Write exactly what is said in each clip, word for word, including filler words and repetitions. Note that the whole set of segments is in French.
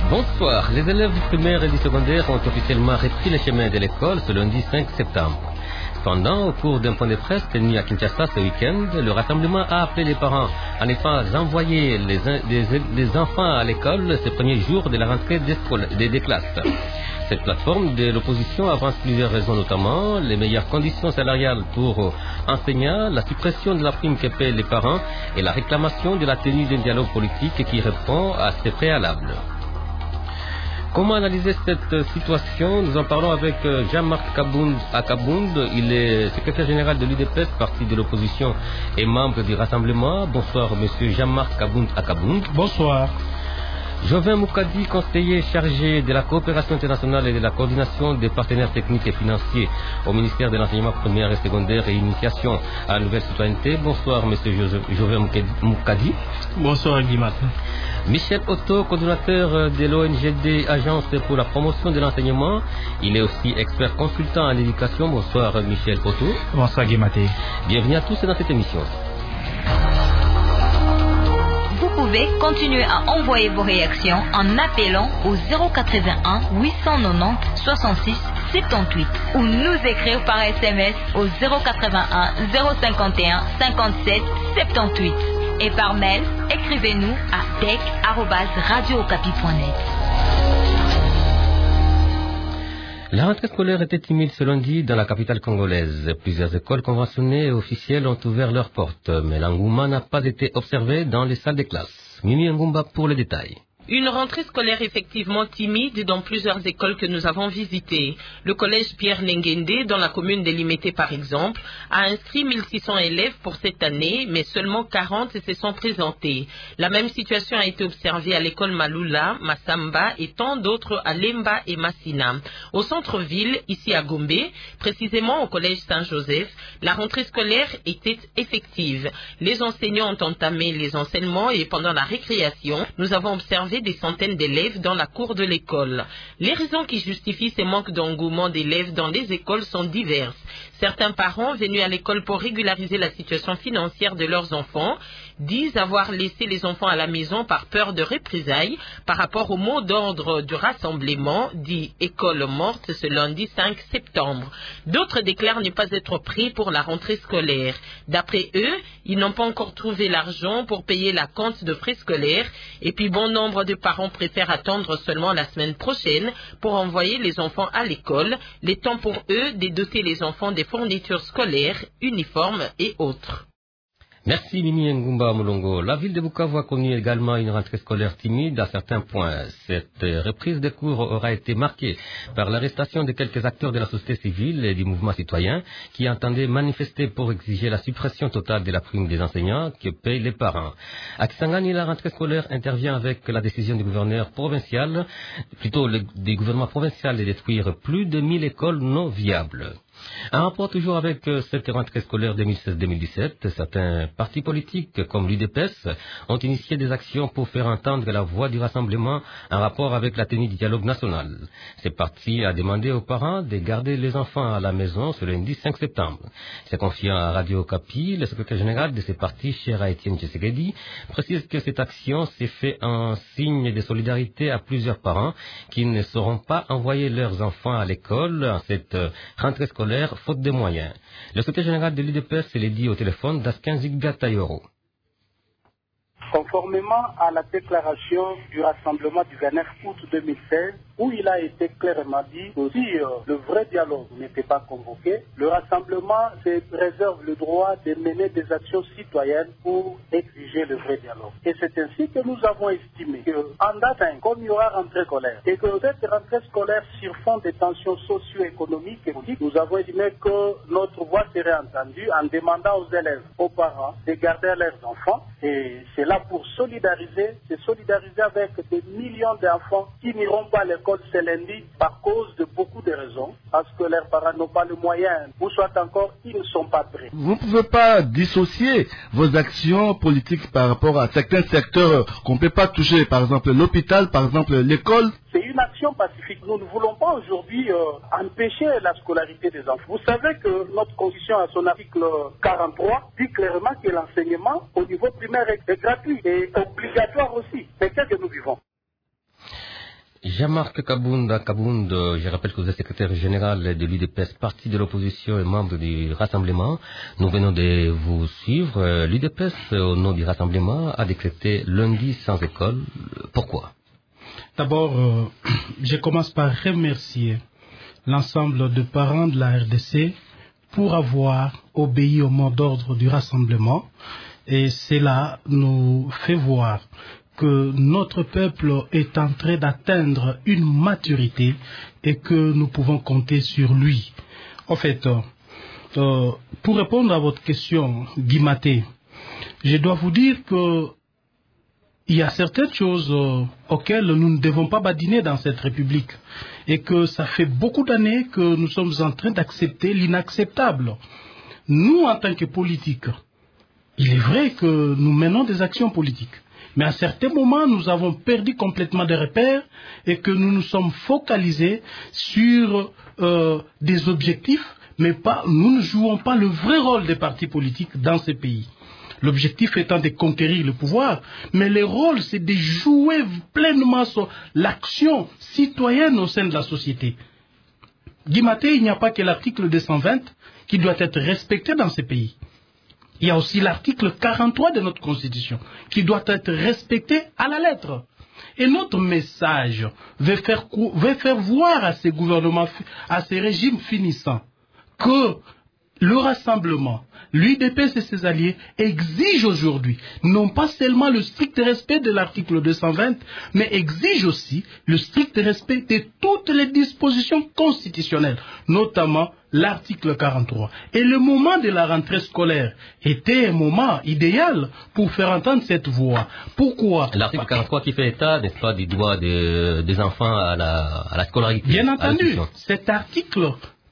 Bonsoir. Les élèves du primaire et du secondaire ont officiellement repris le chemin de l'école ce lundi cinq septembre. Cependant, au cours d'un point de presse tenu à Kinshasa ce week-end, le rassemblement a appelé les parents à ne pas envoyer les, les, les enfants à l'école ces premiers jours de la rentrée des, des, des classes. Cette plateforme de l'opposition avance plusieurs raisons, notamment les meilleures conditions salariales pour enseignants, la suppression de la prime que paient les parents et la réclamation de la tenue d'un dialogue politique qui répond à ces préalables. Comment analyser cette situation? Nous en parlons avec Jean-Marc Akabound. Il est secrétaire général de l'U D P S, parti de l'opposition et membre du Rassemblement. Bonsoir, monsieur Jean-Marc Akabound. Bonsoir. Joven Moukadi, conseiller chargé de la coopération internationale et de la coordination des partenaires techniques et financiers au ministère de l'enseignement primaire et secondaire et initiation à la nouvelle citoyenneté. Bonsoir, monsieur Joven Moukadi. Bonsoir, Guimat. Michel Otto, coordonnateur de l'O N G D, Agence pour la promotion de l'enseignement. Il est aussi expert consultant en éducation. Bonsoir, Michel Otto. Bonsoir, Guimaté. Bienvenue à tous dans cette émission. Vous pouvez continuer à envoyer vos réactions en appelant au zéro quatre-vingt-un huit cent quatre-vingt-dix soixante-six soixante-dix-huit ou nous écrire par S M S au zéro quatre-vingt-un zéro cinquante et un cinquante-sept soixante-dix-huit et par mail, écrivez-nous à tech arobase radio okapi point net. La rentrée scolaire était timide ce lundi dans la capitale congolaise. Plusieurs écoles conventionnées et officielles ont ouvert leurs portes, mais l'engouement n'a pas été observé dans les salles de classe. Mimi Ngumba pour les détails. Une rentrée scolaire effectivement timide dans plusieurs écoles que nous avons visitées. Le collège Pierre Nengende, dans la commune de Limete par exemple, a inscrit mille six cents élèves pour cette année, mais seulement quarante se sont présentés. La même situation a été observée à l'école Malula, Massamba et tant d'autres à Lemba et Massina. Au centre-ville, ici à Gombe, précisément au collège Saint-Joseph, la rentrée scolaire était effective. Les enseignants ont entamé les enseignements et pendant la récréation, nous avons observé des centaines d'élèves dans la cour de l'école. Les raisons qui justifient ce manque d'engouement d'élèves dans les écoles sont diverses. Certains parents venus à l'école pour régulariser la situation financière de leurs enfants disent avoir laissé les enfants à la maison par peur de représailles par rapport au mot d'ordre du rassemblement dit école morte ce lundi cinq septembre. D'autres déclarent ne pas être prêts pour la rentrée scolaire. D'après eux, ils n'ont pas encore trouvé l'argent pour payer la compte de frais scolaires et puis bon nombre de parents préfèrent attendre seulement la semaine prochaine pour envoyer les enfants à l'école, le temps pour eux de doter les enfants des fournitures scolaires, uniformes et autres. Merci Mimi Ngumba Moulongo. La ville de Bukavu a connu également une rentrée scolaire timide à certains points. Cette reprise des cours aura été marquée par l'arrestation de quelques acteurs de la société civile et du mouvement citoyen qui entendaient manifester pour exiger la suppression totale de la prime des enseignants que payent les parents. À Kisangani, la rentrée scolaire intervient avec la décision du gouverneur provincial, plutôt le, du gouvernement provincial de détruire plus de mille écoles non viables. Un rapport toujours avec cette rentrée scolaire deux mille seize deux mille dix-sept, certains partis politiques comme l'U D P S ont initié des actions pour faire entendre la voix du rassemblement en rapport avec la tenue du dialogue national. Ce parti a demandé aux parents de garder les enfants à la maison ce lundi cinq septembre. Se confiant à Radio Okapi, le secrétaire général de ce parti, cher à Étienne Tshisekedi, précise que cette action s'est faite en signe de solidarité à plusieurs parents qui ne sauront pas envoyer leurs enfants à l'école en cette rentrée scolaire faute de moyens. Le secrétaire général de l'U D P S l'a dit au téléphone d'Askin Zigga Tayoro. Conformément à la déclaration du rassemblement du vingt-neuf août deux mille seize, où il a été clairement dit que si euh, le vrai dialogue n'était pas convoqué, le rassemblement se réserve le droit de mener des actions citoyennes pour exiger le vrai dialogue. Et c'est ainsi que nous avons estimé qu'en date, comme il y aura rentrée scolaire, et que cette rentrée scolaire sur fond des tensions socio-économiques et politiques, nous avons estimé que notre voix serait entendue en demandant aux élèves, aux parents, de garder leurs enfants. Et c'est là pour solidariser, se solidariser avec des millions d'enfants qui n'iront pas à l'école ce lundi par cause de beaucoup de raisons, parce que leurs parents n'ont pas le moyen, ou soit encore ils ne sont pas prêts. Vous ne pouvez pas dissocier vos actions politiques par rapport à certains secteurs qu'on ne peut pas toucher, par exemple l'hôpital, par exemple l'école. C'est une action pacifique. Nous ne voulons pas aujourd'hui euh, empêcher la scolarité des enfants. Vous savez que notre constitution, à son article quarante-trois, dit clairement que l'enseignement au niveau primaire est gratuit et obligatoire aussi. C'est ce que nous vivons. Jean-Marc Kabounda, Kabounda, je rappelle que vous êtes secrétaire général de l'U D P S, parti de l'opposition et membre du Rassemblement. Nous venons de vous suivre. L'U D P S, au nom du Rassemblement, a décrété lundi sans école. Pourquoi? D'abord, euh, je commence par remercier l'ensemble de parents de la R D C pour avoir obéi au mot d'ordre du Rassemblement. Et cela nous fait voir que notre peuple est en train d'atteindre une maturité et que nous pouvons compter sur lui. En fait, euh, pour répondre à votre question, Guy Maté, je dois vous dire que il y a certaines choses euh, auxquelles nous ne devons pas badiner dans cette République et que ça fait beaucoup d'années que nous sommes en train d'accepter l'inacceptable. Nous, en tant que politiques, il est vrai que nous menons des actions politiques. Mais à certains moments, nous avons perdu complètement des repères et que nous nous sommes focalisés sur euh, des objectifs, mais pas, nous ne jouons pas le vrai rôle des partis politiques dans ces pays. L'objectif étant de conquérir le pouvoir, mais le rôle, c'est de jouer pleinement sur l'action citoyenne au sein de la société. Guy Maté, il n'y a pas que l'article deux cent vingt qui doit être respecté dans ces pays. Il y a aussi l'article quarante-trois de notre Constitution qui doit être respecté à la lettre. Et notre message veut faire, veut faire voir à ces gouvernements, à ces régimes finissants, que le Rassemblement, l'U D P S et ses alliés exigent aujourd'hui non pas seulement le strict respect de l'article deux cent vingt, mais exigent aussi le strict respect de toutes les dispositions constitutionnelles, notamment l'article quarante-trois. Et le moment de la rentrée scolaire était un moment idéal pour faire entendre cette voix. Pourquoi? L'article quarante-trois qui fait état, n'est-ce pas, du droit de, des enfants à la, à la scolarité. Bien entendu, cet article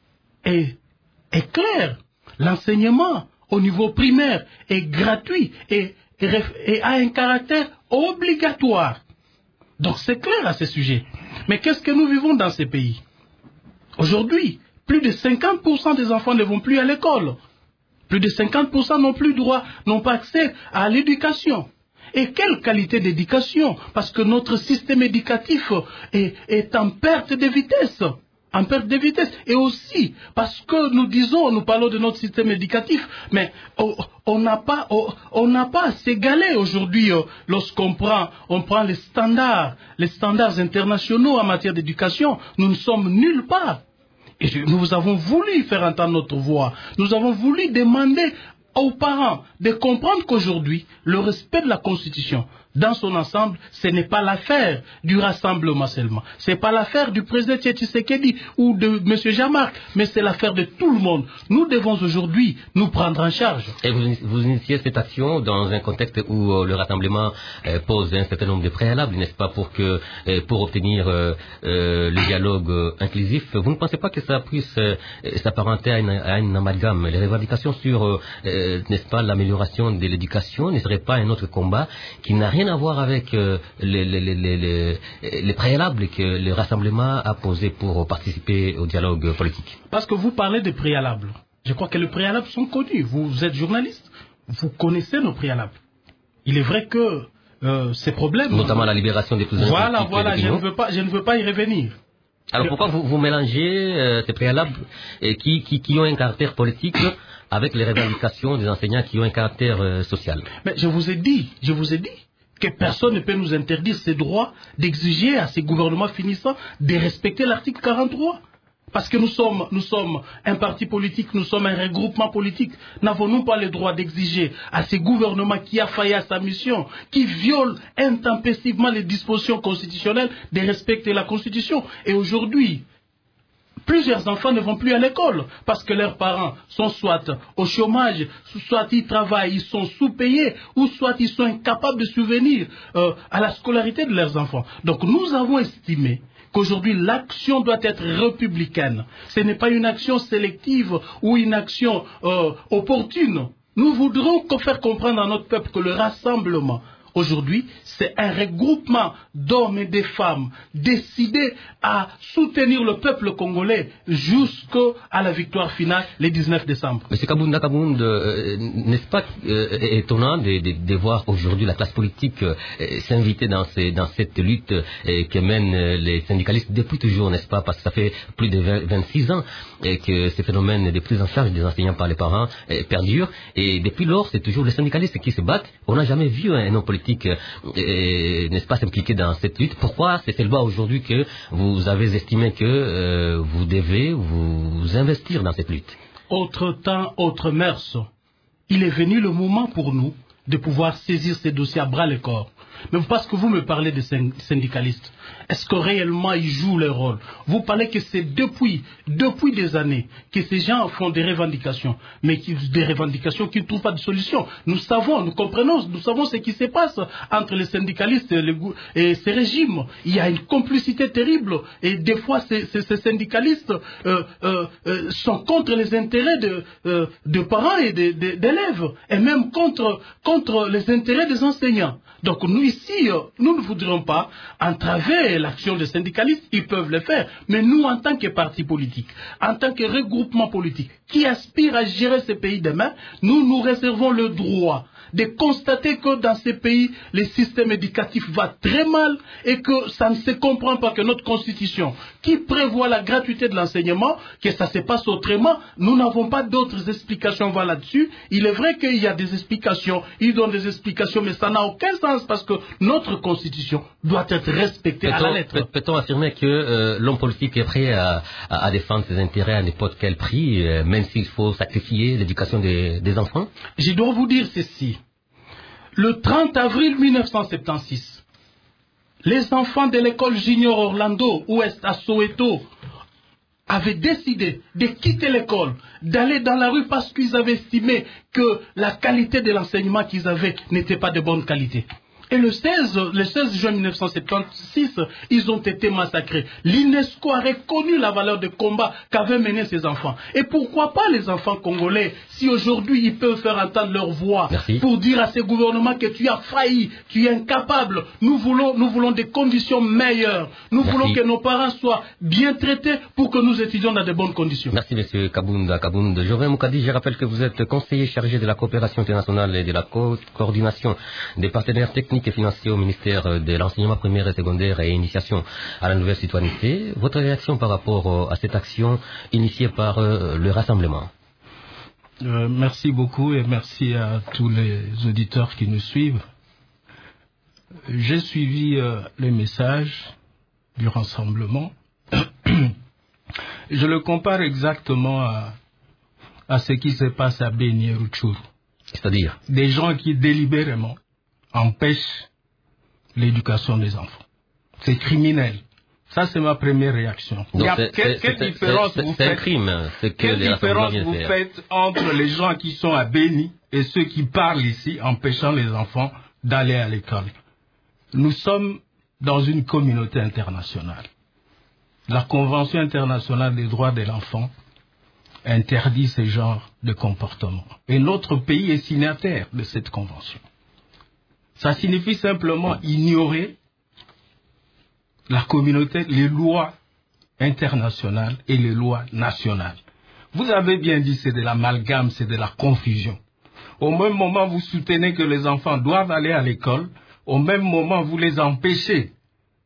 est, est clair. L'enseignement au niveau primaire est gratuit et, et, et a un caractère obligatoire. Donc c'est clair à ce sujet. Mais qu'est-ce que nous vivons dans ces pays? Aujourd'hui, plus de cinquante pour cent des enfants ne vont plus à l'école. Plus de cinquante pour cent n'ont plus droit, n'ont pas accès à l'éducation. Et quelle qualité d'éducation? Parce que notre système éducatif est, est en perte de vitesse. En perte de vitesse. Et aussi, parce que nous disons, nous parlons de notre système éducatif, mais on n'a pas, on n'a pas à s'égaler aujourd'hui lorsqu'on prend, on prend les standards, les standards internationaux en matière d'éducation. Nous ne sommes nulle part. Et nous avons voulu faire entendre notre voix. Nous avons voulu demander aux parents de comprendre qu'aujourd'hui, le respect de la Constitution, dans son ensemble, ce n'est pas l'affaire du Rassemblement seulement. Ce n'est pas l'affaire du président Tshisekedi ou de M. Jean-Marc, mais c'est l'affaire de tout le monde. Nous devons aujourd'hui nous prendre en charge. Et vous, vous initiez cette action dans un contexte où euh, le Rassemblement euh, pose un certain nombre de préalables, n'est-ce pas, pour, que, euh, pour obtenir euh, euh, le dialogue euh, inclusif. Vous ne pensez pas que ça puisse euh, s'apparenter à une, à une amalgame? Les revendications sur, euh, euh, n'est-ce pas, l'amélioration de l'éducation ne serait pas un autre combat qui n'a rien à voir avec euh, les, les, les, les, les préalables que le Rassemblement a posés pour participer au dialogue politique? Parce que vous parlez de préalables. Je crois que les préalables sont connus. Vous, vous êtes journaliste, vous connaissez nos préalables. Il est vrai que euh, ces problèmes... Notamment la libération des prisonniers. Voilà, voilà, je ne, veux pas, je ne veux pas y revenir. Alors pourquoi vous, vous mélangez euh, ces préalables euh, qui, qui, qui ont un caractère politique avec les revendications des enseignants qui ont un caractère euh, social? Mais je vous ai dit, je vous ai dit que personne ne peut nous interdire ces droits d'exiger à ces gouvernements finissants de respecter l'article quarante-trois. Parce que nous sommes, nous sommes un parti politique, nous sommes un regroupement politique. N'avons-nous pas le droit d'exiger à ces gouvernements qui a failli à sa mission, qui violent intempestivement les dispositions constitutionnelles, de respecter la Constitution? Et aujourd'hui, plusieurs enfants ne vont plus à l'école parce que leurs parents sont soit au chômage, soit ils travaillent, ils sont sous-payés, ou soit ils sont incapables de subvenir euh, à la scolarité de leurs enfants. Donc nous avons estimé qu'aujourd'hui l'action doit être républicaine. Ce n'est pas une action sélective ou une action euh, opportune. Nous voudrons faire comprendre à notre peuple que le rassemblement, Aujourd'hui, c'est un regroupement d'hommes et de femmes décidés à soutenir le peuple congolais jusqu'à la victoire finale le dix-neuf décembre. Monsieur Kabounda Kabound, euh, n'est-ce pas euh, étonnant de, de, de voir aujourd'hui la classe politique euh, s'inviter dans, ces, dans cette lutte euh, que mènent euh, les syndicalistes depuis toujours, n'est-ce pas? Parce que ça fait plus de vingt, vingt-six ans et que ces phénomènes de prise en charge des enseignants par les parents euh, perdurent. Et depuis lors, c'est toujours les syndicalistes qui se battent. On n'a jamais vu un homme politique, euh, euh, n'est-ce pas, s'impliquer dans cette lutte. Pourquoi c'est seulement aujourd'hui que vous avez estimé que euh, vous devez vous investir dans cette lutte? Autre temps, autre mœurs. Il est venu le moment pour nous de pouvoir saisir ces dossiers à bras le corps. Mais parce que vous me parlez de syndicalistes, est-ce que réellement ils jouent leur rôle? Vous parlez que c'est depuis, depuis des années que ces gens font des revendications, mais qui, des revendications qui ne trouvent pas de solution. Nous savons, nous comprenons, nous savons ce qui se passe entre les syndicalistes et, les, et ces régimes. Il y a une complicité terrible et des fois ces, ces, ces syndicalistes euh, euh, euh, sont contre les intérêts de, euh, de parents et de, de, d'élèves et même contre, contre les intérêts des enseignants. Donc nous ici, nous ne voudrions pas entraver l'action des syndicalistes, ils peuvent le faire. Mais nous, en tant que parti politique, en tant que regroupement politique, qui aspire à gérer ce pays demain, nous nous réservons le droit de constater que dans ces pays, le système éducatif va très mal et que ça ne se comprend pas que notre constitution, qui prévoit la gratuité de l'enseignement, que ça se passe autrement, nous n'avons pas d'autres explications voilà, là-dessus. Il est vrai qu'il y a des explications, ils donnent des explications, mais ça n'a aucun sens parce que notre constitution doit être respectée à la lettre. Peut-on affirmer que euh, l'homme politique est prêt à, à, à défendre ses intérêts à n'importe quel prix, euh, même s'il faut sacrifier l'éducation des, des enfants? Je dois vous dire ceci. Le trente avril mille neuf cent soixante-seize, les enfants de l'école Junior Orlando, ouest à Soweto, avaient décidé de quitter l'école, d'aller dans la rue parce qu'ils avaient estimé que la qualité de l'enseignement qu'ils avaient n'était pas de bonne qualité. Et le seize, le seize juin mille neuf cent soixante-seize, ils ont été massacrés. L'UNESCO a reconnu la valeur de combat qu'avaient mené ces enfants. Et pourquoi pas les enfants congolais, si aujourd'hui ils peuvent faire entendre leur voix Merci. Pour dire à ces gouvernements que tu as failli, tu es incapable. Nous voulons, nous voulons des conditions meilleures. Nous Merci. voulons que nos parents soient bien traités pour que nous étudions dans de bonnes conditions. Merci, monsieur Kabounda Kabounda. Joven Moukadi, je rappelle que vous êtes conseiller chargé de la coopération internationale et de la co coordination des partenaires techniques et financiers au ministère de l'enseignement primaire et secondaire et initiation à la nouvelle citoyenneté. Votre réaction par rapport à cette action initiée par le Rassemblement? euh, Merci beaucoup et merci à tous les auditeurs qui nous suivent. J'ai suivi euh, les messages du Rassemblement. Je le compare exactement à, à ce qui se passe à Beni et Rutshuru. C'est-à-dire des gens qui délibérément empêchent l'éducation des enfants. C'est criminel. Ça, c'est ma première réaction. Donc, a, quelle, quelle différence vous faites, un crime, ce que quelle les différence vous faire. faites entre les gens qui sont à Beni et ceux qui parlent ici, empêchant les enfants d'aller à l'école? Nous sommes dans une communauté internationale. La Convention internationale des droits de l'enfant interdit ce genre de comportement. Et notre pays est signataire de cette convention. Ça signifie simplement ignorer la communauté, les lois internationales et les lois nationales. Vous avez bien dit, c'est de l'amalgame, c'est de la confusion. Au même moment, vous soutenez que les enfants doivent aller à l'école, au même moment, vous les empêchez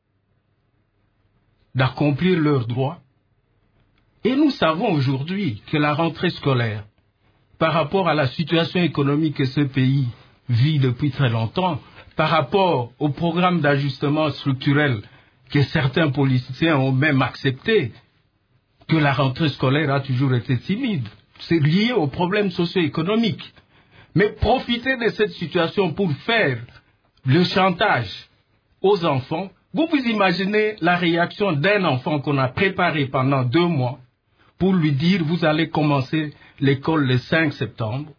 d'accomplir leurs droits. Et nous savons aujourd'hui que la rentrée scolaire, par rapport à la situation économique que ce pays vit depuis très longtemps, par rapport au programme d'ajustement structurel que certains politiciens ont même accepté, que la rentrée scolaire a toujours été timide. C'est lié aux problèmes socio-économiques. Mais profiter de cette situation pour faire le chantage aux enfants, vous vous imaginez la réaction d'un enfant qu'on a préparé pendant deux mois pour lui dire vous allez commencer l'école le cinq septembre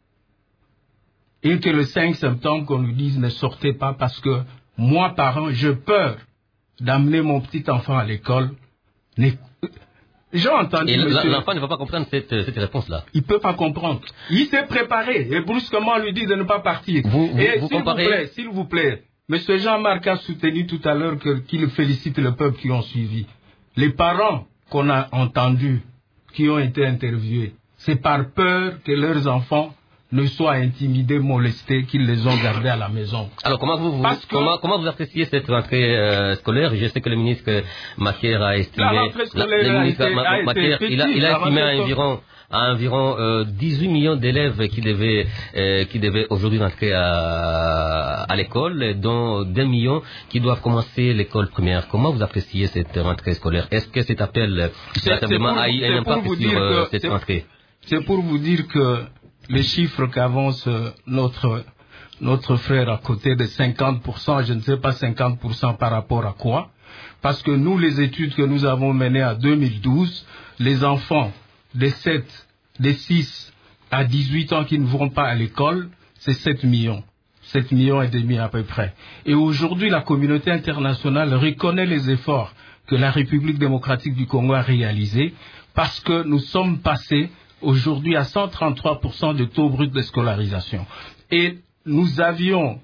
et que le cinq septembre qu'on lui dise ne sortez pas parce que moi parent j'ai peur d'amener mon petit enfant à l'école. J'ai entendu. Et monsieur... l'enfant ne va pas comprendre cette, cette réponse-là. Il ne peut pas comprendre. Il s'est préparé et brusquement on lui dit de ne pas partir. Vous, vous, et vous s'il comparez... vous plaît, s'il vous plaît, monsieur Jean-Marc a soutenu tout à l'heure que, qu'il félicite le peuple qui ont suivi. Les parents qu'on a entendus, qui ont été interviewés, c'est par peur que leurs enfants ne soient intimidés, molestés, qu'ils les ont gardés à la maison. Alors comment vous, vous, que, comment, comment vous appréciez cette rentrée euh, scolaire? Je sais que le ministre Macaire a estimé... La rentrée scolaire la, le ministre a été, a Macaire, été il a, il a estimé à environ, à environ euh, dix-huit millions d'élèves qui devaient, euh, qui devaient aujourd'hui rentrer à, à l'école, dont deux millions qui doivent commencer l'école primaire. Comment vous appréciez cette rentrée scolaire? Est-ce que cet appel véritablement a eu un impact sur euh, cette rentrée? C'est pour vous dire que les chiffres qu'avance notre, notre frère à côté de cinquante pour cent, je ne sais pas cinquante pour cent par rapport à quoi, parce que nous, les études que nous avons menées à deux mille douze, les enfants de sept, de six à dix-huit ans qui ne vont pas à l'école, c'est sept millions. sept millions et demi à peu près. Et aujourd'hui, la communauté internationale reconnaît les efforts que la République démocratique du Congo a réalisés parce que nous sommes passés aujourd'hui à cent trente-trois pour cent de taux brut de scolarisation. Et nous avions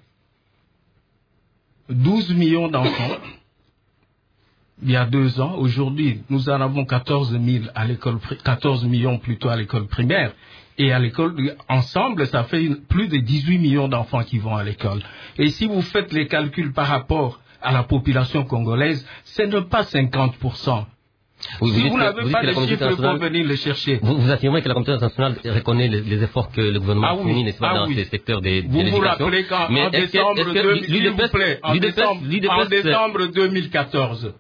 douze millions d'enfants il y a deux ans. Aujourd'hui, nous en avons quatorze mille à l'école, quatorze millions plutôt à l'école primaire. Et à l'école, ensemble, ça fait plus de dix-huit millions d'enfants qui vont à l'école. Et si vous faites les calculs par rapport à la population congolaise, ce n'est pas cinquante pour cent. Oui, si vous, vous n'avez pas de chiffres, il faut venir les chercher. Vous, vous affirmez que la communauté internationale reconnaît les, les efforts que le gouvernement ah oui, fournit, n'est-ce pas, ah dans oui. ces secteurs de, de vous l'éducation. Vous vous rappelez qu'en en décembre, que, deux mille, s'il vous plaît, en décembre, en décembre deux mille quatorze,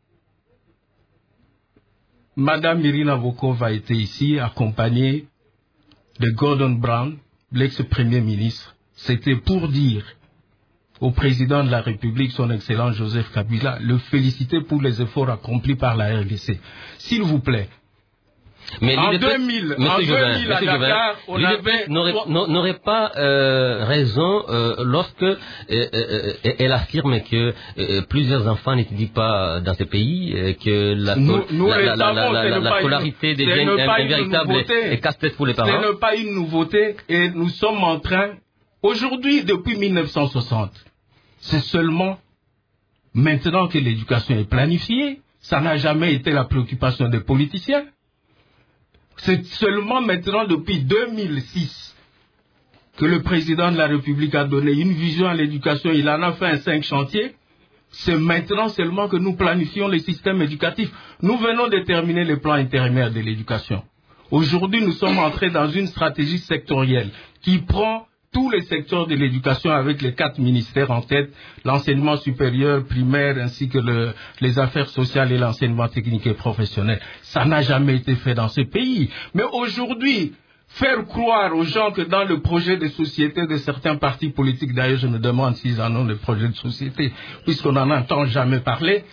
Madame Irina Vokova était ici, accompagnée de Gordon Brown, l'ex-premier ministre. C'était pour dire au président de la République, son excellent Joseph Kabila, le féliciter pour les efforts accomplis par la R D C. S'il vous plaît. Mais en deux mille, en deux mille à Dakar, on avait... n'aurait pas euh, raison euh, lorsque euh, euh, elle affirme que euh, plusieurs enfants n'étudient pas dans ce pays, euh, que la, nous, nous la, la, savons, la, la, la scolarité devient un, un véritable casse-tête pour les parents. Ce n'est pas une nouveauté et nous sommes en train, aujourd'hui, depuis mille neuf cent soixante, c'est seulement maintenant que l'éducation est planifiée. Ça n'a jamais été la préoccupation des politiciens. C'est seulement maintenant, depuis deux mille six, que le président de la République a donné une vision à l'éducation. Il en a fait un cinq chantiers. C'est maintenant seulement que nous planifions les systèmes éducatifs. Nous venons de terminer les plans intérimaires de l'éducation. Aujourd'hui, nous sommes entrés dans une stratégie sectorielle qui prend tous les secteurs de l'éducation avec les quatre ministères en tête, l'enseignement supérieur, primaire, ainsi que le, les affaires sociales et l'enseignement technique et professionnel. Ça n'a jamais été fait dans ce pays. Mais aujourd'hui, faire croire aux gens que dans le projet de société de certains partis politiques, d'ailleurs je me demande s'ils en ont des projets de société, puisqu'on n'en entend jamais parler,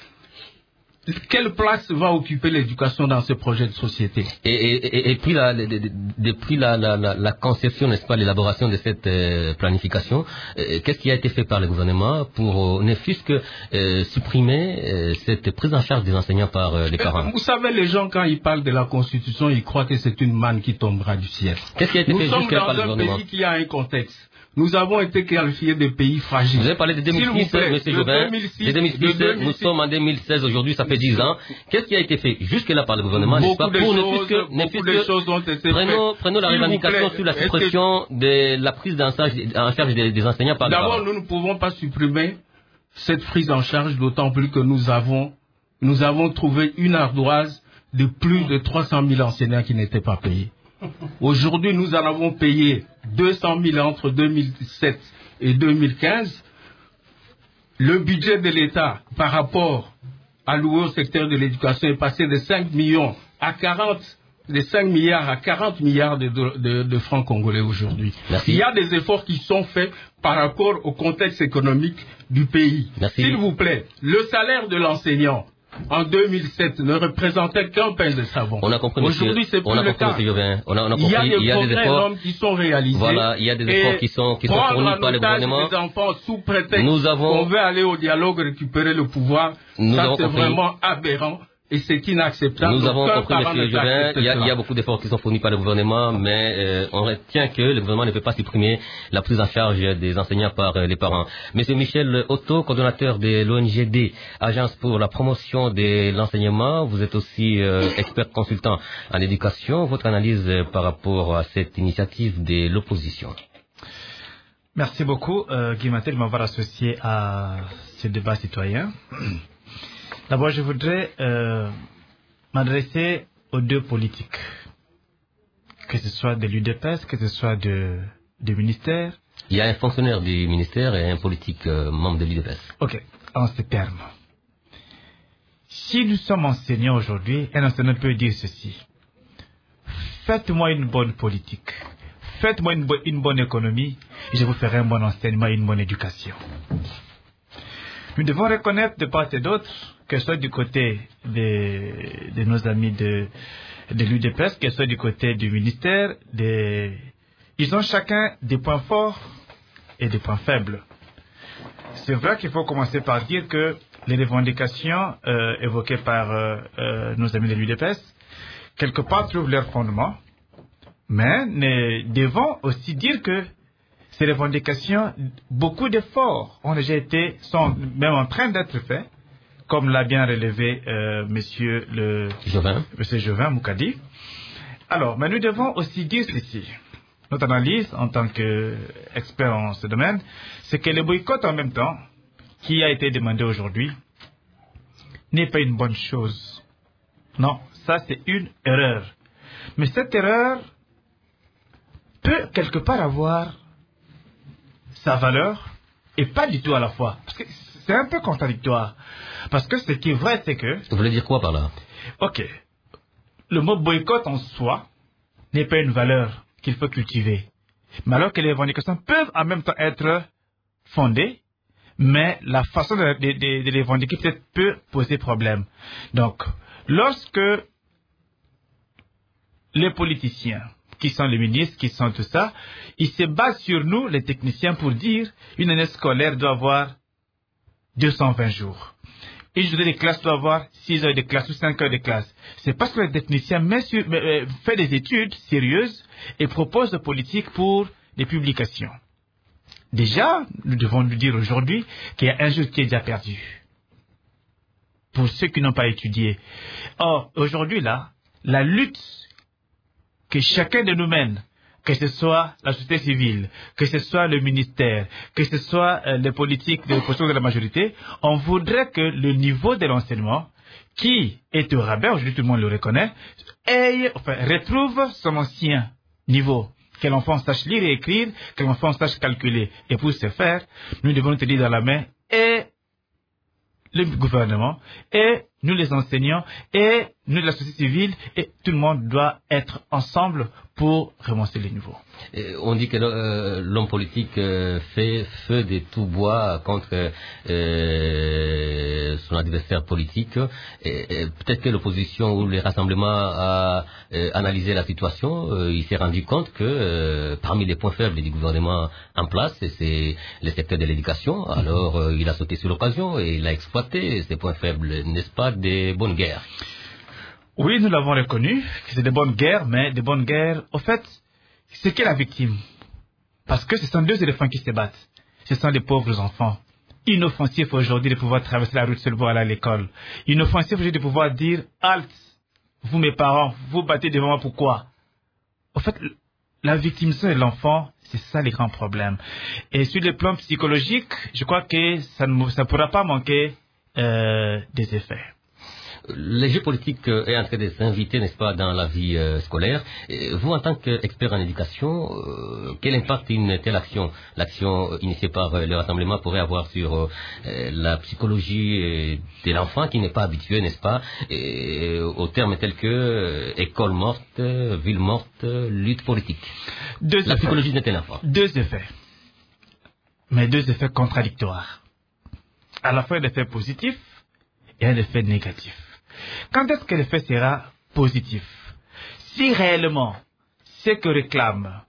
quelle place va occuper l'éducation dans ce projet de société? Et, et, et puis, la, de, de, depuis la, la, la, la conception, n'est-ce pas, l'élaboration de cette euh, planification, euh, qu'est-ce qui a été fait par le gouvernement pour, euh, ne fût-ce que euh, supprimer euh, cette prise en charge des enseignants par euh, les parents? Vous savez, les gens, quand ils parlent de la Constitution, ils croient que c'est une manne qui tombera du ciel. Qu'est-ce qui a été Nous fait jusqu'à par le gouvernement? Nous sommes dans un pays qui a un contexte. Nous avons été qualifiés de pays fragiles. Vous avez parlé de deux mille six, M. Jobin. De deux mille six, nous sommes en deux mille seize aujourd'hui, ça fait dix ans. Qu'est-ce qui a été fait jusque-là par le gouvernement? Beaucoup pas, de pour choses, que, beaucoup de choses ont été prenons, faites. Prenons la revendication sur la suppression que... de la prise en charge, en charge des, des enseignants par les parents. D'abord, nous ne pouvons pas supprimer cette prise en charge, d'autant plus que nous avons, nous avons trouvé une ardoise de plus de trois cent mille enseignants qui n'étaient pas payés. Aujourd'hui, nous en avons payé deux cent mille entre deux mille sept et deux mille quinze. Le budget de l'État par rapport alloué au secteur de l'éducation est passé de cinq millions à quarante, de cinq milliards à quarante milliards de, de, de francs congolais aujourd'hui. Il y a des efforts qui sont faits par rapport au contexte économique du pays. S'il vous plaît, le salaire de l'enseignant en deux mille sept ne représentait qu'un pain de savon. On a compris. Aujourd'hui, c'est plus le cas. On a, on a compris, il y a des il y a progrès des efforts qui sont réalisés. Voilà, il y a des efforts qui sont, qui sont fournis par le gouvernement. Des enfants sous prétexte nous avons, qu'on veut aller au dialogue récupérer le pouvoir. Nous ça, avons c'est compris. vraiment aberrant. Et c'est inacceptable. Nous avons compris, M. Jovin, il, il y a beaucoup d'efforts qui sont fournis par le gouvernement, mais euh, on retient que le gouvernement ne peut pas supprimer la prise en charge des enseignants par euh, les parents. M. Michel Otto, coordonnateur de l'O N G D, Agence pour la promotion de l'enseignement, vous êtes aussi euh, expert consultant en éducation. Votre analyse euh, par rapport à cette initiative de l'opposition? Merci beaucoup, euh, Guy Matel, de m'avoir associé à ce débat citoyen. D'abord, je voudrais euh, m'adresser aux deux politiques, que ce soit de l'U D P S, que ce soit de, du ministère. Il y a un fonctionnaire du ministère et un politique euh, membre de l'U D P S. Ok, en ces termes. Si nous sommes enseignants aujourd'hui, un enseignant peut dire ceci. Faites-moi une bonne politique. Faites-moi une, bo une bonne économie et je vous ferai un bon enseignement et une bonne éducation. Nous devons reconnaître de part et d'autre, que ce soit du côté de, de nos amis de, de l'U D P S, que ce soit du côté du ministère, des... ils ont chacun des points forts et des points faibles. C'est vrai qu'il faut commencer par dire que les revendications euh, évoquées par euh, euh, nos amis de l'U D P S, quelque part trouvent leur fondement, mais nous devons aussi dire que ces revendications, beaucoup d'efforts ont déjà été, sont même en train d'être faits, comme l'a bien relevé euh, Monsieur le Jovin. Monsieur Jovin Moukadi. Alors, mais nous devons aussi dire ceci. Notre analyse, en tant qu'expert en ce domaine, c'est que le boycott en même temps, qui a été demandé aujourd'hui, n'est pas une bonne chose. Non, ça c'est une erreur. Mais cette erreur peut quelque part avoir sa valeur et pas du tout à la fois. Parce que c'est un peu contradictoire. Parce que ce qui est vrai, c'est que... Vous voulez dire quoi par là? Ok. Le mot boycott en soi n'est pas une valeur qu'il faut cultiver. Mais alors que les revendications peuvent en même temps être fondées, mais la façon de, de, de, de les revendiquer peut-être peut poser problème. Donc, lorsque les politiciens, qui sont les ministres, qui sont tout ça, ils se basent sur nous, les techniciens, pour dire une année scolaire doit avoir deux cent vingt jours. Une journée de classe doit avoir six heures de classe ou cinq heures de classe. C'est parce que le technicien met sur, euh, fait des études sérieuses et propose des politiques pour des publications. Déjà, nous devons nous dire aujourd'hui qu'il y a un jour qui est déjà perdu. Pour ceux qui n'ont pas étudié. Or, aujourd'hui, là, la lutte que chacun de nous mène, que ce soit la société civile, que ce soit le ministère, que ce soit euh, les politiques de l'opposition de la majorité, on voudrait que le niveau de l'enseignement, qui est au rabais, aujourd'hui tout le monde le reconnaît, aille, enfin, retrouve son ancien niveau. Que l'enfant sache lire et écrire, que l'enfant sache calculer. Et pour ce faire, nous devons nous tenir dans la main et le gouvernement, et nous les enseignants, et nous la société civile, et tout le monde doit être ensemble pour remonter les niveaux. Et on dit que euh, l'homme politique euh, fait feu de tout bois contre euh, son adversaire politique. Et, et peut-être que l'opposition ou les rassemblements a euh, analysé la situation. Euh, il s'est rendu compte que euh, parmi les points faibles du gouvernement en place, c'est le secteur de l'éducation. Alors euh, il a sauté sur l'occasion et il a exploité ces points faibles, n'est-ce pas, des bonnes guerres? Oui, nous l'avons reconnu, que c'est des bonnes guerres, mais des bonnes guerres, au fait, c'est qui la victime? Parce que ce sont deux éléphants qui se battent. Ce sont les pauvres enfants. Inoffensif aujourd'hui de pouvoir traverser la route seul pour aller à l'école. Inoffensif aujourd'hui de pouvoir dire, halte, vous mes parents, vous battez devant moi, pourquoi? Au fait, la victimisation de l'enfant, c'est ça les grands problèmes. Et sur le plan psychologique, je crois que ça ne ça pourra pas manquer euh, des effets. Le jeu politique est en train de s'inviter, n'est-ce pas, dans la vie euh, scolaire. Et vous, en tant qu'expert en éducation, euh, quel impact une telle action, l'action initiée par euh, le rassemblement, pourrait avoir sur euh, la psychologie euh, de l'enfant qui n'est pas habitué, n'est-ce pas, et, euh, aux termes tels que euh, école morte, ville morte, lutte politique. Deux la effets. psychologie d'un tel enfant. Deux effets. Mais deux effets contradictoires. À la fois un effet positif et un effet négatif. Quand est-ce que l'effet sera positif? Si réellement ce que réclame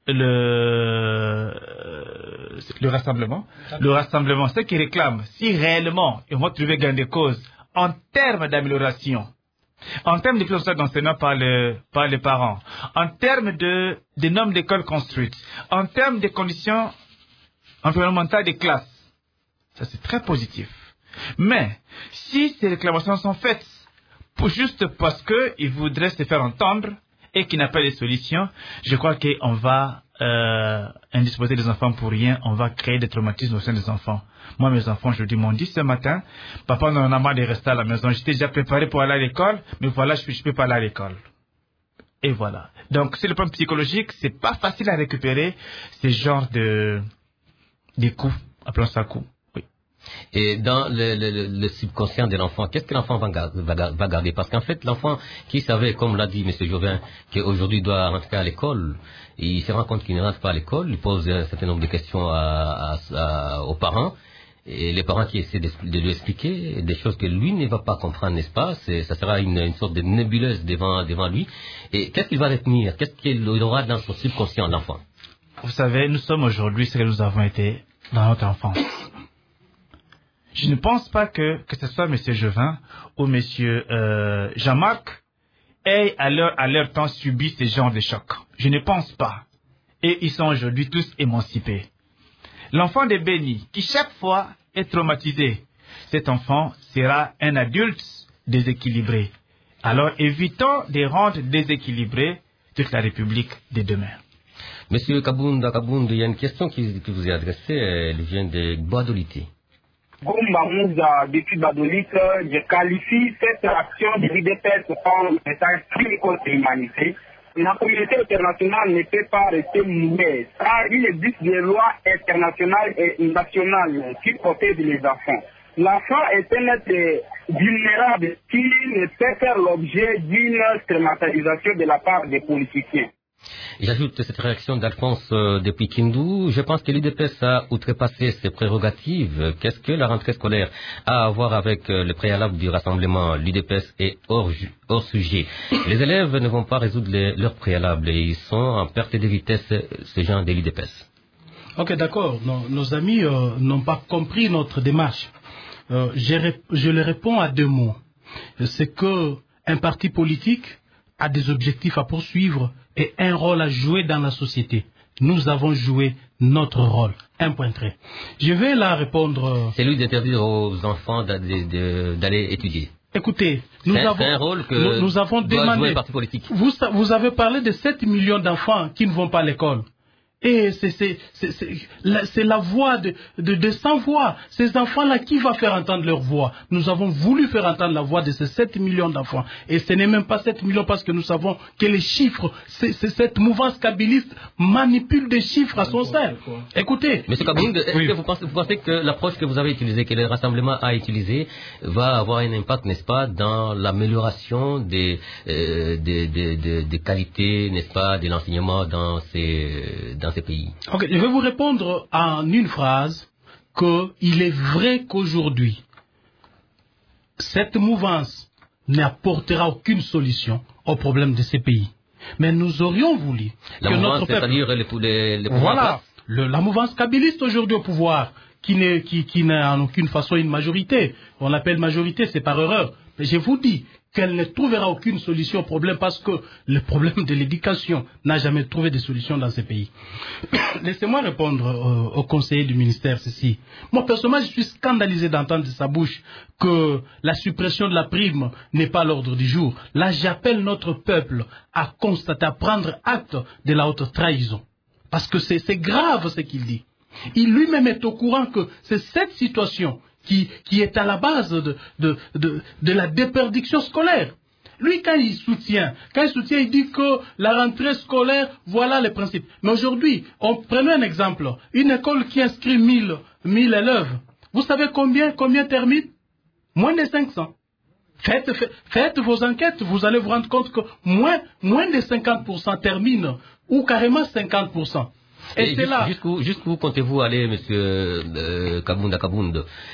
le, le rassemblement, le rassemblement, ce qui réclame, si réellement on va trouver gain de cause en termes d'amélioration, en termes de prise en charge d'enseignants par, le, par les parents, en termes de, de normes d'école construites, en termes de conditions environnementales des classes. Ça, c'est très positif. Mais, si ces réclamations sont faites pour, juste parce qu'ils voudraient se faire entendre et qu'ils n'ont pas de solution, je crois qu'on va euh, indisposer des enfants pour rien, on va créer des traumatismes au sein des enfants. Moi, mes enfants, aujourd'hui, m'ont dit ce matin, papa, on en a marre de rester à la maison. J'étais déjà préparé pour aller à l'école, mais voilà, je ne peux pas aller à l'école. Et voilà. Donc, sur le plan psychologique, c'est pas facile à récupérer ce genre de, de coups, appelons ça coups. Oui. Et dans le, le, le subconscient de l'enfant, qu'est-ce que l'enfant va, va, va garder? Parce qu'en fait, l'enfant qui savait, comme l'a dit M. Jovin, qu'aujourd'hui doit rentrer à l'école, il se rend compte qu'il ne rentre pas à l'école, il pose un certain nombre de questions à, à, à, aux parents. Et les parents qui essaient de, de lui expliquer des choses que lui ne va pas comprendre, n'est-ce pas? C'est, ça sera une, une sorte de nébuleuse devant, devant lui. Et qu'est-ce qu'il va retenir? Qu'est-ce qu'il aura dans son subconscient, l'enfant? Vous savez, nous sommes aujourd'hui ce que nous avons été dans notre enfance. Je ne pense pas que, que ce soit M. Jovin ou M. Euh, Jean-Marc aient à leur, à leur temps subi ce genre de choc. Je ne pense pas. Et ils sont aujourd'hui tous émancipés. L'enfant de Béni, qui chaque fois est traumatisé, cet enfant sera un adulte déséquilibré. Alors évitons de rendre déséquilibré toute la République de demain. Monsieur Kabounda, Kabounda, il y a une question qui, qui vous est adressée, elle vient de Badolite. Gomba Mouza, depuis Badolite, je qualifie cette action de l'I D P S comme un crime contre l'humanité. La communauté internationale ne peut pas rester muette, car il existe des lois internationales et nationales qui protègent les enfants. L'enfant est un être vulnérable qui ne peut faire l'objet d'une stigmatisation de la part des politiciens. J'ajoute cette réaction d'Alphonse euh, depuis Kindu. Je pense que l'U D P S a outrepassé ses prérogatives. Qu'est-ce que la rentrée scolaire a à voir avec euh, le préalable du rassemblement? L'U D P S est hors, hors sujet. Les élèves ne vont pas résoudre les, leurs préalables et ils sont en perte de vitesse, ces gens de l'U D P S. Ok, d'accord. Nos, nos amis euh, n'ont pas compris notre démarche. Euh, je, je leur réponds à deux mots. C'est que un parti politique a des objectifs à poursuivre et un rôle à jouer dans la société. Nous avons joué notre rôle. Un point trait. Je vais là répondre... C'est lui d'interdire aux enfants d'aller étudier. Écoutez, nous c'est, avons, c'est un rôle que nous, nous avons demandé... Parti politique. Vous, vous avez parlé de sept millions d'enfants qui ne vont pas à l'école. Et c'est, c'est, c'est, c'est, la, c'est la voix de, de, de sans voix. Ces enfants-là, qui va faire entendre leur voix? Nous avons voulu faire entendre la voix de ces sept millions d'enfants. Et ce n'est même pas sept millions parce que nous savons que les chiffres, c'est, c'est cette mouvance kabyliste manipule des chiffres à son sein. Écoutez. Monsieur Kabound, est-ce oui. que vous pensez, vous pensez que l'approche que vous avez utilisée, que le rassemblement a utilisée, va avoir un impact, n'est-ce pas, dans l'amélioration des, euh, des, des, des, des qualités, n'est-ce pas, de l'enseignement dans ces, dans ces pays? Ok, je vais vous répondre en une phrase qu'il est vrai qu'aujourd'hui, cette mouvance n'apportera aucune solution aux problèmes de ces pays. Mais nous aurions voulu la que mouvance, notre peuple... c'est-à-dire les, les, les voilà, le, la mouvance kabyliste aujourd'hui au pouvoir, qui n'est qui, qui n'a en aucune façon une majorité. On l'appelle majorité, c'est par erreur. Mais je vous dis qu'elle ne trouvera aucune solution au problème parce que le problème de l'éducation n'a jamais trouvé de solution dans ces pays. Laissez-moi répondre euh, au conseiller du ministère ceci. Moi, personnellement, je suis scandalisé d'entendre de sa bouche que la suppression de la prime n'est pas à l'ordre du jour. Là, j'appelle notre peuple à constater, à prendre acte de la haute trahison. Parce que c'est, c'est grave ce qu'il dit. Il lui-même est au courant que c'est cette situation qui, qui est à la base de, de, de, de la déperdiction scolaire. Lui, quand il soutient, quand il soutient, il dit que la rentrée scolaire, voilà les principes. Mais aujourd'hui, on prenait un exemple. Une école qui inscrit mille, mille élèves. Vous savez combien, combien termine? Moins de cinq cents. Faites, faites, faites vos enquêtes, vous allez vous rendre compte que moins, moins de cinquante pour cent terminent, ou carrément cinquante pour cent. Et, Et c'est là. Jusqu'où, jusqu'où comptez-vous aller, monsieur euh, Kabounda Kabounda?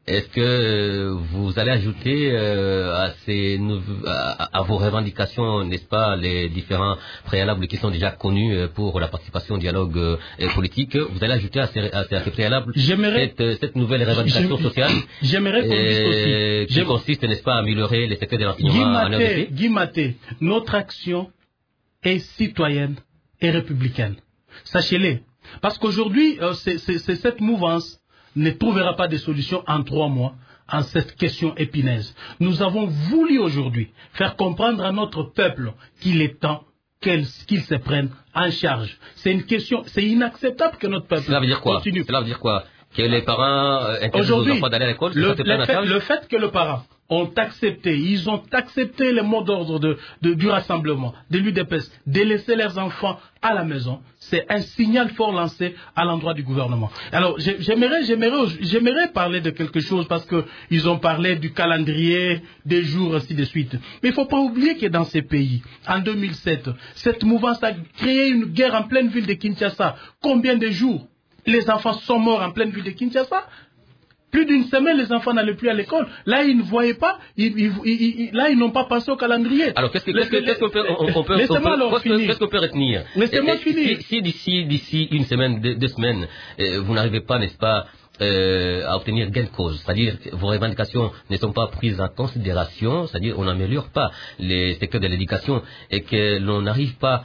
est-ce que euh, vous allez ajouter euh, à, ces à, à vos revendications, n'est-ce pas, les différents préalables qui sont déjà connus euh, pour la participation au dialogue euh, politique, vous allez ajouter à ces, à ces, à ces préalables cette, cette nouvelle revendication sociale j'aimerais qu'on dise aussi, qui consiste, n'est-ce pas, à améliorer les secteurs de l'enseignement en R D C? Guy Maté, notre action est citoyenne et républicaine. Sachez-le. Parce qu'aujourd'hui, euh, c'est, c'est, c'est cette mouvance ne trouvera pas de solution en trois mois en cette question épineuse. Nous avons voulu aujourd'hui faire comprendre à notre peuple qu'il est temps qu'il se prenne en charge. C'est une question, c'est inacceptable que notre peuple Cela veut dire quoi? continue. Cela veut dire quoi? Que les parents euh, interdisent aux enfants d'aller à l'école, le, ça se prenne en charge? le fait que le parent ont accepté, ils ont accepté le mot d'ordre de, de, du rassemblement, de l'U D P S, de laisser leurs enfants à la maison, c'est un signal fort lancé à l'endroit du gouvernement. Alors, j'aimerais, j'aimerais, j'aimerais parler de quelque chose parce que ils ont parlé du calendrier, des jours, ainsi de suite. Mais il ne faut pas oublier que dans ces pays, en deux mille sept, cette mouvance a créé une guerre en pleine ville de Kinshasa. Combien de jours les enfants sont morts en pleine ville de Kinshasa? Plus d'une semaine, les enfants n'allaient plus à l'école. Là, ils ne voyaient pas. Ils, ils, ils, là, ils n'ont pas pensé au calendrier. Alors, qu'est-ce qu'on peut, on, on peut, Laissez-moi leur finir. Qu'est-ce qu'on peut retenir? Laissez-moi finir. Si, si d'ici, d'ici une semaine, deux, deux semaines, euh, vous n'arrivez pas, n'est-ce pas, euh, à obtenir gain de cause, c'est-à-dire que vos revendications ne sont pas prises en considération, c'est-à-dire on n'améliore pas les secteurs de l'éducation et que l'on n'arrive pas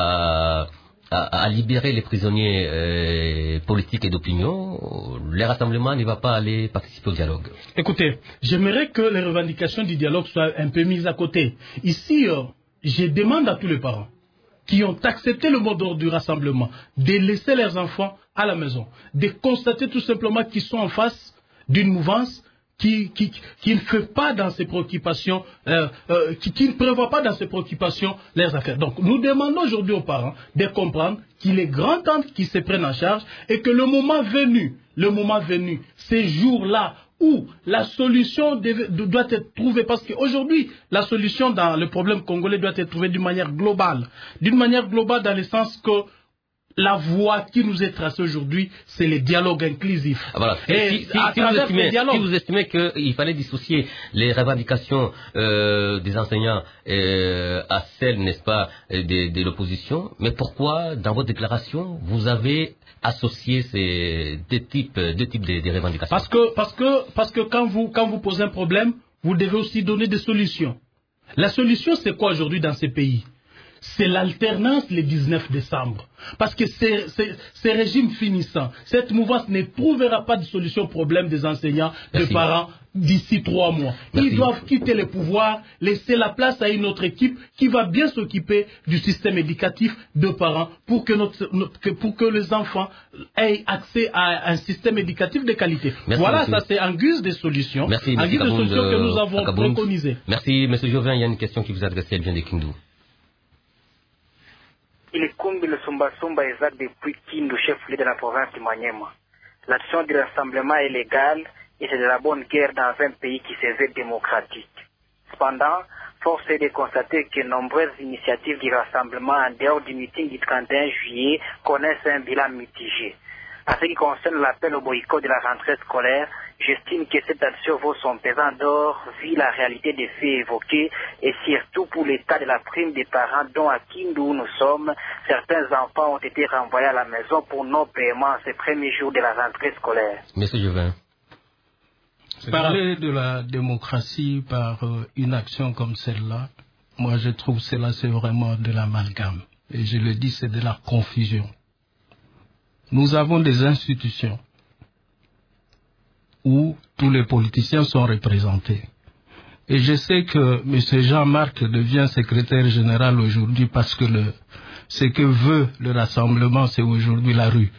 à À, à libérer les prisonniers euh, politiques et d'opinion, le rassemblement ne va pas aller participer au dialogue. Écoutez, j'aimerais que les revendications du dialogue soient un peu mises à côté. Ici, euh, je demande à tous les parents qui ont accepté le mot d'ordre du rassemblement de laisser leurs enfants à la maison, de constater tout simplement qu'ils sont en face d'une mouvance Qui, qui, qui ne fait pas dans ses préoccupations, euh, euh, qui, qui ne prévoit pas dans ses préoccupations leurs affaires. Donc nous demandons aujourd'hui aux parents de comprendre qu'il est grand temps qu'ils se prennent en charge et que le moment venu, le moment venu, ces jours-là où la solution deve, doit être trouvée, parce qu'aujourd'hui la solution dans le problème congolais doit être trouvée d'une manière globale, d'une manière globale dans le sens que la voie qui nous est tracée aujourd'hui, c'est le dialogue inclusif. Ah, voilà. Et si, si, si, vous estimez, dialogue... si vous estimez qu'il fallait dissocier les revendications euh, des enseignants euh, à celles, n'est-ce pas, de, de l'opposition, mais pourquoi, dans votre déclaration, vous avez associé ces deux types, deux types de, de revendications? Parce que, parce que, parce que quand vous, quand vous posez un problème, vous devez aussi donner des solutions. La solution, c'est quoi aujourd'hui dans ces pays? C'est l'alternance le dix-neuf décembre. Parce que ces, ces, ces régimes finissants, cette mouvance ne trouvera pas de solution au problème des enseignants, Merci. des parents, d'ici trois mois. Merci. Ils doivent quitter le pouvoir, laisser la place à une autre équipe qui va bien s'occuper du système éducatif de parents pour que, notre, notre, pour que les enfants aient accès à un système éducatif de qualité. Merci, voilà, monsieur. ça c'est en guise de solution, Merci, en guise de solution que nous avons préconisé. Merci, monsieur Jovin, il y a une question qui vous est adressée, elle vient de Kindu. Il est comme le Sumba Sumba Isaac depuis Kindu, chef-lieu de la province du Maniema. L'action du rassemblement est légale et c'est de la bonne guerre dans un pays qui se veut démocratique. Cependant, force est de constater que nombreuses initiatives du rassemblement en dehors du meeting du trente et un juillet connaissent un bilan mitigé. En ce qui concerne l'appel au boycott de la rentrée scolaire, j'estime que cette action vaut son pesant d'or vu la réalité des faits évoqués et surtout pour l'état de la prime des parents dont à Kindu où nous sommes, certains enfants ont été renvoyés à la maison pour non-paiement ces premiers jours de la rentrée scolaire. Monsieur Jovin. Parler de la démocratie par euh, une action comme celle-là, moi je trouve cela c'est vraiment de l'amalgame. Et je le dis, c'est de la confusion. Nous avons des institutions où tous les politiciens sont représentés. Et je sais que M. Jean-Marc devient secrétaire général aujourd'hui parce que le, ce que veut le rassemblement, c'est aujourd'hui la rue.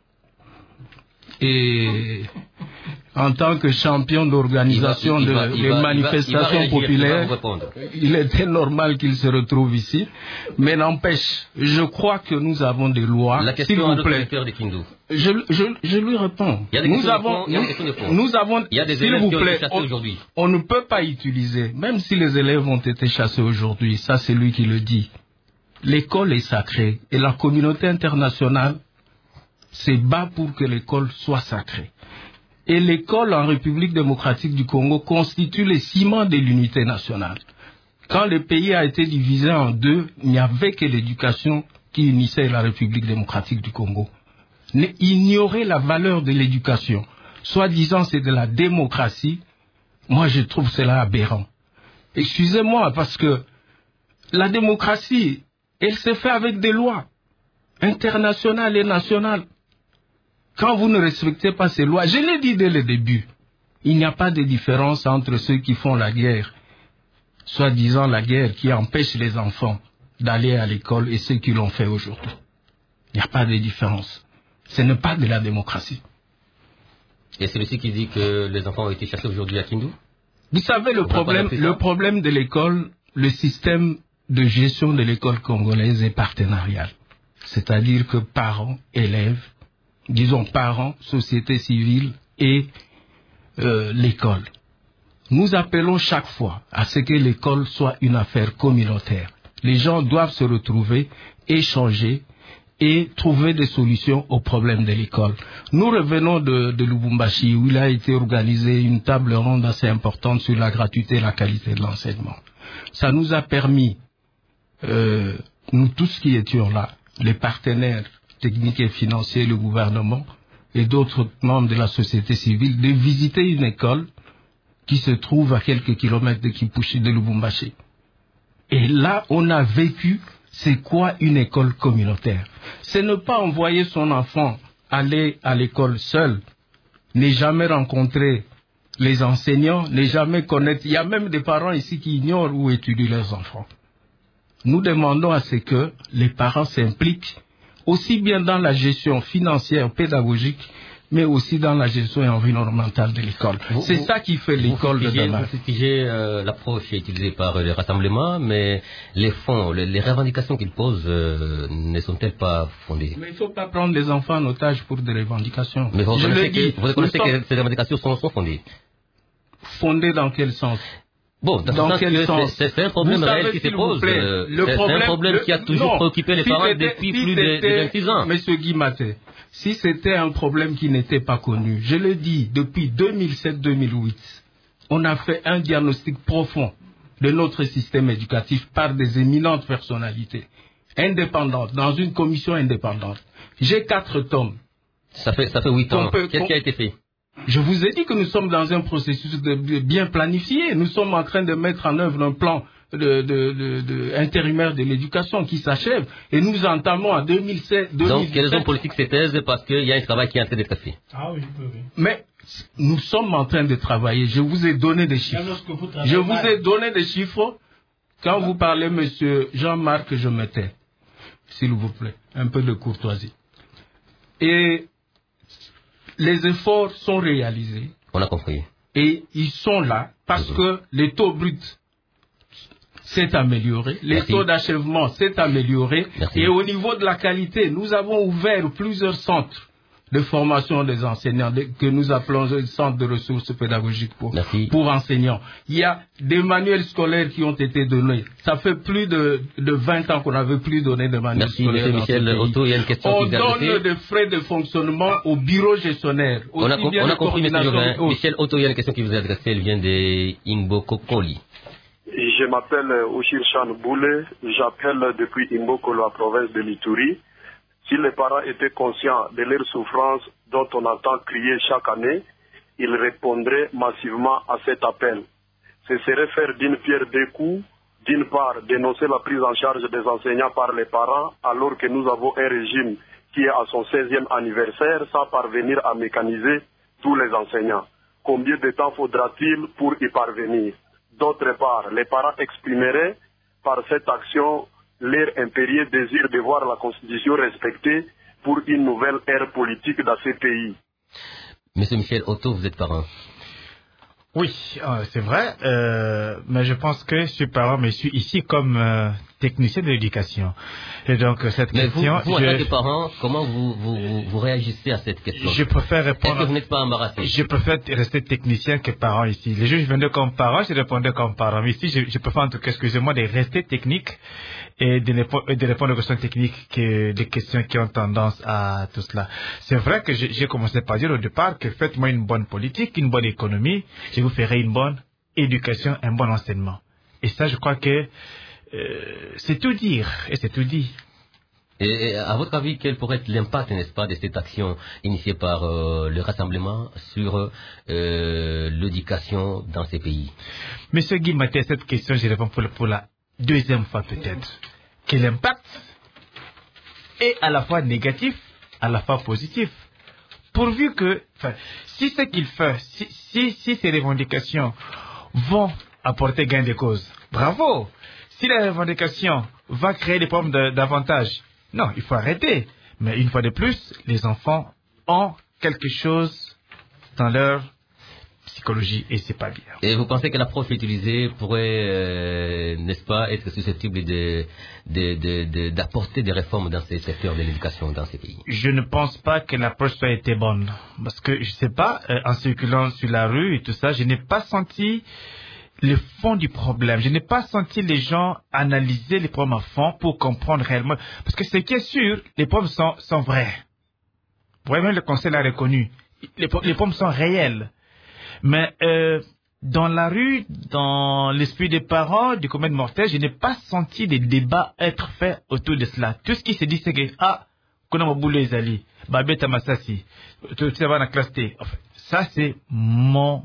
Et en tant que champion d'organisation de, va, des va, manifestations il va, il va populaires, il, il était normal qu'il se retrouve ici. Mais n'empêche, je crois que nous avons des lois. La question s'il vous plaît. De Kindu. Je, je, je lui réponds. Il y a des nous avons, il y a des nous, nous avons, il y a des s'il vous plaît, on, aujourd'hui. on ne peut pas utiliser, même si les élèves ont été chassés aujourd'hui, ça c'est lui qui le dit. L'école est sacrée et la communauté internationale se bat pour que l'école soit sacrée. Et l'école en République démocratique du Congo constitue le ciment de l'unité nationale. Quand le pays a été divisé en deux, il n'y avait que l'éducation qui unissait la République démocratique du Congo. Ignorer la valeur de l'éducation, soi-disant c'est de la démocratie, moi je trouve cela aberrant. Excusez-moi, parce que la démocratie, elle se fait avec des lois internationales et nationales. Quand vous ne respectez pas ces lois, je l'ai dit dès le début, il n'y a pas de différence entre ceux qui font la guerre, soi-disant la guerre qui empêche les enfants d'aller à l'école et ceux qui l'ont fait aujourd'hui. Il n'y a pas de différence. Ce n'est pas de la démocratie. Et celui-ci qui dit que les enfants ont été chassés aujourd'hui à Kindu? Vous savez, le problème, le problème de l'école, le système de gestion de l'école congolaise est partenarial. C'est-à-dire que parents, élèves, disons parents, société civile et euh, l'école. Nous appelons chaque fois à ce que l'école soit une affaire communautaire. Les gens doivent se retrouver, échanger et trouver des solutions aux problèmes de l'école. Nous revenons de, de Lubumbashi où il a été organisé une table ronde assez importante sur la gratuité et la qualité de l'enseignement. Ça nous a permis, euh, nous tous qui étions là, les partenaires techniques et financiers, le gouvernement et d'autres membres de la société civile, de visiter une école qui se trouve à quelques kilomètres de Kipushi, de Lubumbashi. Et là, on a vécu c'est quoi une école communautaire. C'est ne pas envoyer son enfant aller à l'école seul, ne jamais rencontrer les enseignants, ne jamais connaître. Il y a même des parents ici qui ignorent où étudient leurs enfants. Nous demandons à ce que les parents s'impliquent aussi bien dans la gestion financière, pédagogique, mais aussi dans la gestion environnementale de l'école. C'est ça qui fait l'école de demain. Vous fustigez euh, l'approche utilisée par les rassemblements, mais les fonds, les, les revendications qu'ils posent euh, ne sont-elles pas fondées? Mais il ne faut pas prendre les enfants en otage pour des revendications. Mais vous Je reconnaissez, le dis, que, vous reconnaissez sommes... que ces revendications sont, sont fondées? Fondées dans quel sens? Bon, dans, dans quel sens? C'est un problème Vous réel savez, qui se pose. Euh, c'est un problème le, qui a toujours non, préoccupé les si parents depuis si plus de, de vingt-six ans. Monsieur Guimaté, si c'était un problème qui n'était pas connu, je le dis, depuis deux mille sept deux mille huit, on a fait un diagnostic profond de notre système éducatif par des éminentes personnalités, indépendantes, dans une commission indépendante. J'ai quatre tomes. Ça fait, ça fait huit ans. Qu'est-ce qui a été fait? Je vous ai dit que nous sommes dans un processus de, de bien planifié. Nous sommes en train de mettre en œuvre un plan de, de, de, de intérimaire de l'éducation qui s'achève. Et nous entamons en deux mille sept, deux mille dix-sept. Donc, les raisons politiques se taisent parce qu'il y a un travail qui est en train d'être fait. Ah oui, oui, oui. Mais nous sommes en train de travailler. Je vous ai donné des chiffres. Vous Je vous ai donné des chiffres. Quand vous parlez, monsieur Jean-Marc, je me tais. S'il vous plaît. Un peu de courtoisie. Et les efforts sont réalisés. On a compris. Et ils sont là parce mmh. que les taux bruts s'est amélioré, les Merci. taux d'achèvement s'est amélioré. Merci. Et au niveau de la qualité, nous avons ouvert plusieurs centres de formation des enseignants que nous appelons les centres de ressources pédagogiques pour, pour enseignants. Il y a des manuels scolaires qui ont été donnés. Ça fait plus de, de vingt ans qu'on n'avait plus donné de manuels Merci, scolaires. Merci, Michel Otto. Il y a une question on qui vous a donne adressée. des frais de fonctionnement au bureau gestionnaire. On a, on a compris, M. Jovin. Michel Otto, il y a une question qui vous est adressée. Elle vient de Imboko Koli. Je m'appelle Oshir Chan Boulé. J'appelle depuis Imboko, la province de l'Ituri. Si les parents étaient conscients de leurs souffrances dont on entend crier chaque année, ils répondraient massivement à cet appel. Ce serait faire d'une pierre deux coups, d'une part dénoncer la prise en charge des enseignants par les parents alors que nous avons un régime qui est à son seizième anniversaire sans parvenir à mécaniser tous les enseignants. Combien de temps faudra-t-il pour y parvenir? D'autre part, les parents exprimeraient par cette action leur impérieux désir de voir la Constitution respectée pour une nouvelle ère politique dans ces pays. Monsieur Michel Otto, vous êtes parent. Oui, euh, c'est vrai, euh, mais je pense que je suis parent, mais je suis ici comme euh, technicien de l'éducation. Et donc, cette Mais question... vous, vous je, en tant que parent, comment vous, vous, vous, vous réagissez à cette question? Je préfère répondre... Est-ce que vous n'êtes pas embarrassé? Je préfère rester technicien que parent ici. Les juges venaient comme parent, je répondais comme parent. Mais ici, je, je préfère, en tout cas, excusez-moi, de rester technique et de, de répondre aux questions techniques que des questions qui ont tendance à tout cela. C'est vrai que j'ai commencé par dire au départ que faites-moi une bonne politique, une bonne économie, je vous ferai une bonne éducation, un bon enseignement. Et ça, je crois que euh, c'est tout dire, et c'est tout dit. Et, et à votre avis, quel pourrait être l'impact, n'est-ce pas, de cette action initiée par euh, le Rassemblement sur euh, l'éducation dans ces pays? Monsieur Guy Maté, à cette question, je réponds pour, pour la deuxième fois peut-être. Que l'impact est à la fois négatif, à la fois positif. Pourvu que, enfin, si ce qu'il fait, si, si, si ces revendications vont apporter gain de cause, bravo. Si la revendication va créer des problèmes davantage, non, il faut arrêter. Mais une fois de plus, les enfants ont quelque chose dans leur psychologie et c'est pas bien. Et vous pensez que l'approche utilisée pourrait, euh, n'est-ce pas, être susceptible de, de, de, de, d'apporter des réformes dans ces secteurs de l'éducation dans ces pays? Je ne pense pas que l'approche soit été bonne. Parce que, je sais pas, euh, en circulant sur la rue et tout ça, je n'ai pas senti le fond du problème. Je n'ai pas senti les gens analyser les problèmes à fond pour comprendre réellement. Parce que ce qui est sûr, les problèmes sont, sont vrais. Vraiment, le conseil l'a reconnu. Les, les problèmes sont réels. Mais euh, dans la rue, dans l'esprit des parents, du commun mortel, je n'ai pas senti des débats être faits autour de cela. Tout ce qui se dit, c'est que, ah, Konama Boulé Zali, Babeta Massassi, tu vas dans la classe T. Enfin, ça, c'est mon...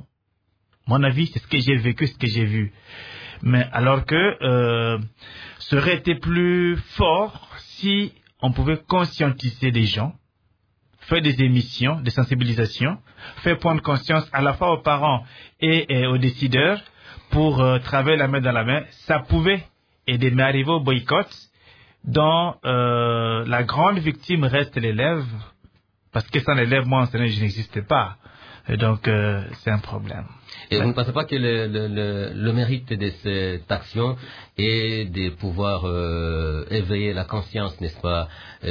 Mon avis, c'est ce que j'ai vécu, ce que j'ai vu. Mais alors que euh, ça aurait été plus fort si on pouvait conscientiser les gens, faire des émissions de sensibilisation, faire prendre conscience à la fois aux parents et, et aux décideurs pour euh, travailler la main dans la main. Ça pouvait aider, mais arriver au boycott, dont euh, la grande victime reste l'élève, parce que sans l'élève, moi, enseignant, je n'existais pas. Et donc, euh, c'est un problème. Et vous ne pensez pas que le, le, le, le mérite de cette action est de pouvoir euh, éveiller la conscience, n'est-ce pas,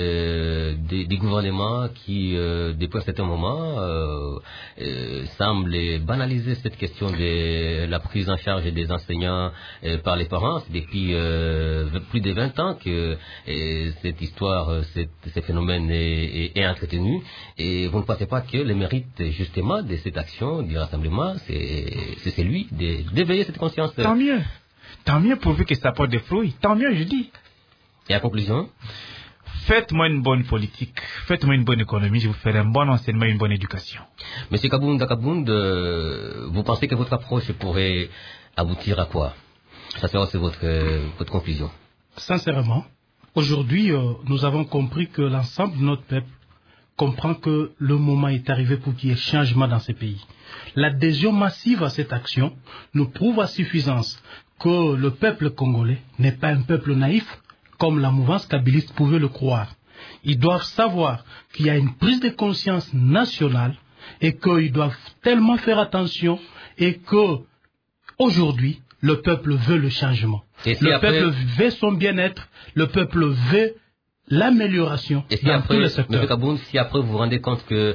euh, des, des gouvernements qui, euh, depuis un certain moment, euh, euh, semblent banaliser cette question de la prise en charge des enseignants euh, par les parents? C'est depuis euh, plus de vingt ans que euh, cette histoire, cette, ce phénomène est, est, est entretenu. Et vous ne pensez pas que le mérite, justement, de cette action du Rassemblement, c'est c'est celui d'éveiller cette conscience? Tant mieux. Tant mieux pourvu que ça porte des fruits. Tant mieux, je dis. Et à conclusion? Faites-moi une bonne politique. Faites-moi une bonne économie. Je vous ferai un bon enseignement et une bonne éducation. Monsieur Kabound Kabound, euh, vous pensez que votre approche pourrait aboutir à quoi? Ça sera c'est votre, euh, votre conclusion. Sincèrement, aujourd'hui, euh, nous avons compris que l'ensemble de notre peuple comprend que le moment est arrivé pour qu'il y ait changement dans ces pays. L'adhésion massive à cette action nous prouve à suffisance que le peuple congolais n'est pas un peuple naïf, comme la mouvance kabyliste pouvait le croire. Ils doivent savoir qu'il y a une prise de conscience nationale et qu'ils doivent tellement faire attention et que aujourd'hui, le peuple veut le changement. Et si le après... peuple veut son bien-être, le peuple veut l'amélioration si dans après, tous les secteurs. M. Kabound, si après vous vous rendez compte que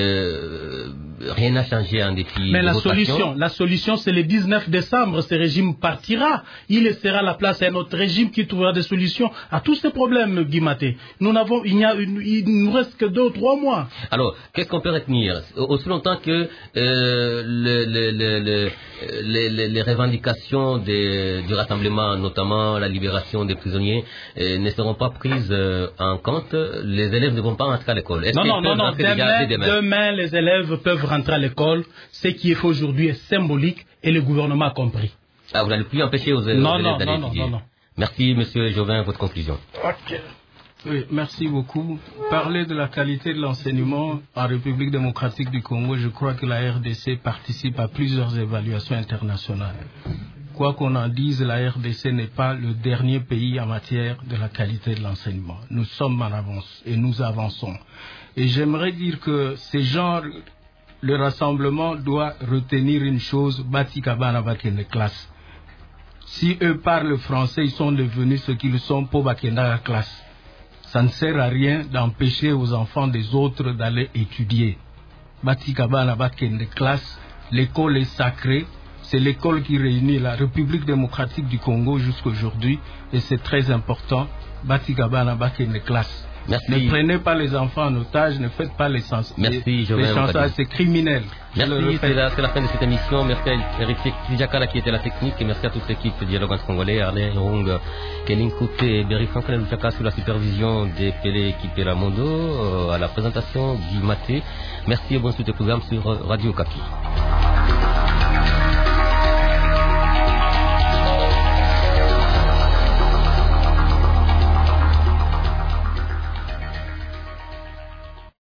euh, rien n'a changé en dépit Mais de la votre solution, action, la solution, c'est le dix-neuf décembre, ce régime partira. Il laissera la place à un autre régime qui trouvera des solutions à tous ces problèmes, Guy Maté. Nous n'avons, il n'y a, il nous reste que deux ou trois mois. Alors, qu'est-ce qu'on peut retenir? Aussi longtemps que euh, le, le, le, le, les, les, les revendications de, du Rassemblement, notamment la libération des prisonniers, euh, ne seront pas prises euh, en compte, les élèves ne vont pas rentrer à l'école. Non, non, non, non. Demain, demain, demain, les élèves peuvent rentrer à l'école. Ce qui est fait aujourd'hui est symbolique et le gouvernement a compris. Ah, vous n'allez plus empêcher aux, non, aux non, élèves d'aller non, étudier. Non, non, non. Merci, Monsieur Jovin, votre conclusion. Ok. Oui, merci beaucoup. Parler de la qualité de l'enseignement en République démocratique du Congo, je crois que la R D C participe à plusieurs évaluations internationales. Quoi qu'on en dise, la R D C n'est pas le dernier pays en matière de la qualité de l'enseignement. Nous sommes en avance et nous avançons. Et j'aimerais dire que ces gens, le rassemblement doit retenir une chose, Bati Kabana Bati une classe. Si eux parlent français, ils sont devenus ce qu'ils sont pour Bakenda la classe. Ça ne sert à rien d'empêcher aux enfants des autres d'aller étudier. Batikabana Bakenda classe, l'école est sacrée. C'est l'école qui réunit la République démocratique du Congo jusqu'à aujourd'hui et c'est très important. Batikabana Bakenda classe. Merci. Ne prenez pas les enfants en otage, ne faites pas les sens. Merci, les chansons, c'est criminel. Merci, c'est la, la fin de cette émission. Merci à Eric Tidjakala qui était la technique et merci à toute l'équipe de Dialogue Congolais, Arlène Rung, Keling Kouté et Berry Franklin Luchaka sur la supervision des Pelé qui la Mondo, euh, à la présentation Guy Maté. Merci et bonne suite au programme sur Radio Kaki.